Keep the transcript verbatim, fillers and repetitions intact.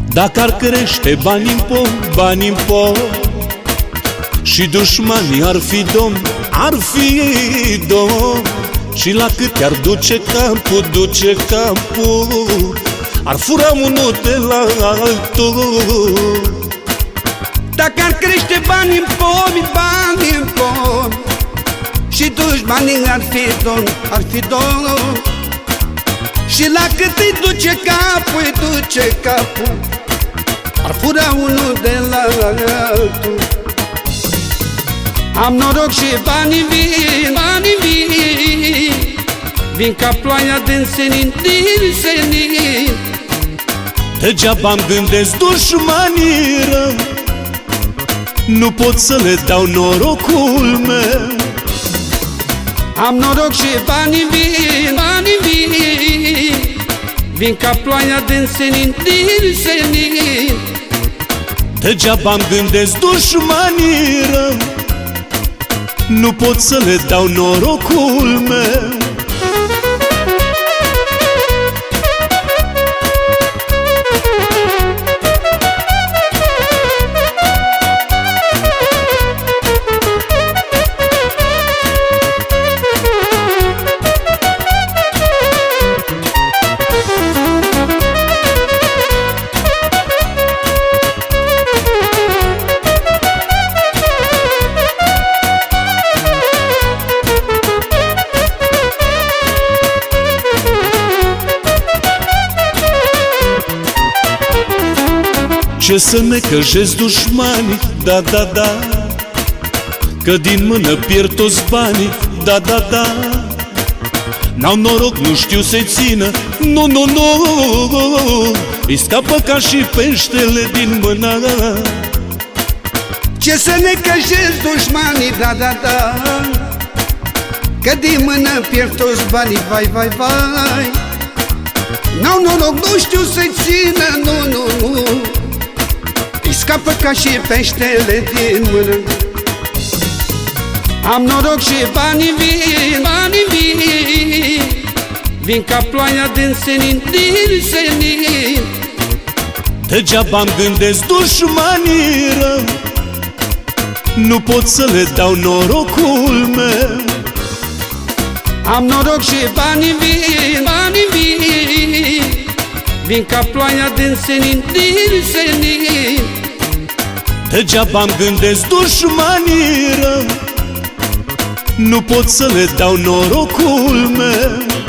Dacă ar crește bani în pom, bani în pom, și dușmanii ar fi domn, ar fi domn, și la cât ar duce capul, duce capul, ar fura unul de la altul. Dacă ar crește bani în pom, bani în pom, și dușmanii ar fi domn, ar fi domn, și la cât îi duce capul, îi duce capul, ar fura unul de la altul. Am noroc și banii vin, banii vin, vin ca ploaia din senin, din senin. Degeaba-mi gândesc dușmanii rău, nu pot să le dau norocul meu. Am noroc și banii vin, banii vin, vin ca ploaia din senin, din senin. Degeaba-mi gândesc dușmanii rău, nu pot să le dau norocul meu. Ce să necăjesc dușmanii, da, da, da, că din mână pierd toți banii, da, da, da. N-au noroc, nu știu să-i țină, nu, nu, nu, îi scapă ca și peștele din mână. Ce să necăjesc dușmanii, da, da, da, că din mână pierd toți banii, vai, vai, vai. N-au noroc, nu știu să-i țină, nu, nu, nu, îi scapă ca și peștele din mână. Am noroc și banii vin, banii vin, vin ca ploaia din senin, din senin. Degeaba-mi gândesc dușmanii rău, nu pot să le dau norocul meu. Am noroc și banii vin, banii vin, vin ca ploaia din senin, din senin. Degeaba-mi gândesc dușmanii rău, nu pot să le dau norocul meu.